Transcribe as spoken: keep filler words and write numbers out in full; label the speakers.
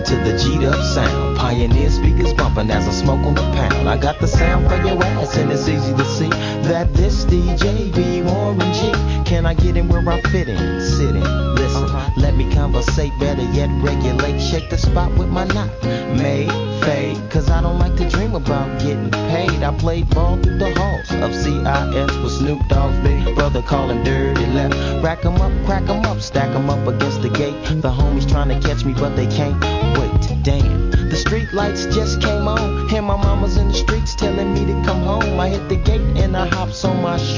Speaker 1: to the G'd up sound. Pioneer speakers bumping as I smoke on the pound. I got the sound for your ass and it's easy to see that this D J be Warren G. Can I get in where I fit in? Sit in, listen, uh-huh. Let me conversate, better yet regulate. Shake the spot with my knot, made, fade. Cause I don't like to dream about getting paid. I played ball through the halls of C I S with Snoop Dogg's big brother, call him Dirty Left. Rack 'em up, crack 'em up, stack 'em up against the gate. The homies trying to catch me but they can't wait. Damn, the street lights just came on. And my mama's in the streets telling me to come home. I hit the gate and I hops on my